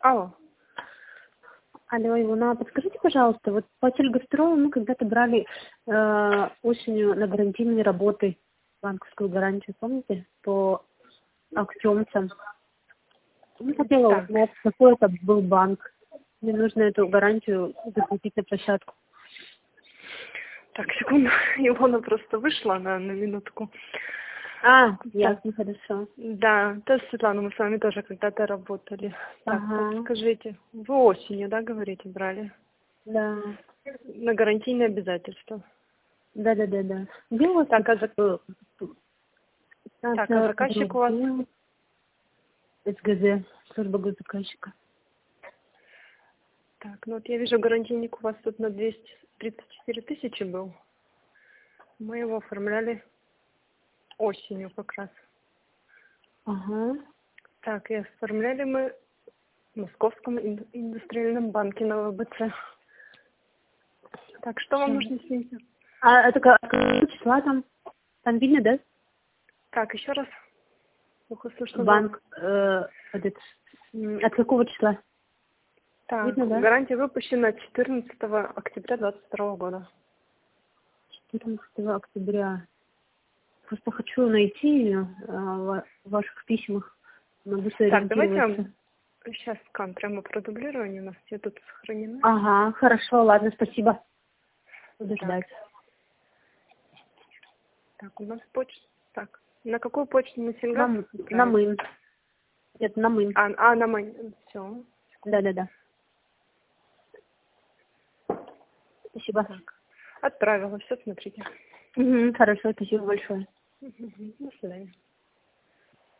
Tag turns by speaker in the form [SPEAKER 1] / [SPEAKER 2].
[SPEAKER 1] Алло.
[SPEAKER 2] Алло, Ивана, подскажите, пожалуйста, вот по тельгастролу мы когда-то брали осенью на гарантийные работы, банковскую гарантию, помните, по актемцам. Я хотела
[SPEAKER 1] Так.
[SPEAKER 2] узнать, какой это был банк. Мне нужно эту гарантию закрепить на площадку.
[SPEAKER 1] Так, секунду. Илона просто вышла на минутку.
[SPEAKER 2] Ясно, хорошо.
[SPEAKER 1] Да, то есть, Светлана, мы с вами тоже когда-то работали. Так, подскажите, вы осенью, да, говорите, брали?
[SPEAKER 2] Да.
[SPEAKER 1] На гарантийные обязательства.
[SPEAKER 2] Да. Где у вас
[SPEAKER 1] Так, заказчик у вас?
[SPEAKER 2] СГЗ, служба госзаказчика.
[SPEAKER 1] Так, ну вот я вижу, гарантийник у вас тут на 234 тысячи был. Мы его оформляли осенью как раз. Так, и оформляли мы в Московском индустриальном банке на ВБЦ. Так, что вам нужно с ним?
[SPEAKER 2] Это какого числа там? Там видно, да?
[SPEAKER 1] Так, еще раз. Плохо слышно.
[SPEAKER 2] Банк. От какого числа?
[SPEAKER 1] Так,
[SPEAKER 2] видно, да?
[SPEAKER 1] гарантия выпущена 14 октября 2022 года.
[SPEAKER 2] 14 октября. Просто хочу найти ее в ваших письмах. Могу
[SPEAKER 1] Так, давайте я
[SPEAKER 2] сориентироваться.
[SPEAKER 1] сейчас скан прямо продублирую, у нас все тут сохранено.
[SPEAKER 2] Ага, хорошо, ладно, спасибо. Буду ждать.
[SPEAKER 1] Так, у нас почта. Так, на какую почту? На Сингапур?
[SPEAKER 2] На Мын. Нет, на Мын.
[SPEAKER 1] На Мын. Все.
[SPEAKER 2] Да. Спасибо.
[SPEAKER 1] Так. Отправила, все, смотрите.
[SPEAKER 2] Хорошо, спасибо большое.
[SPEAKER 1] До свидания.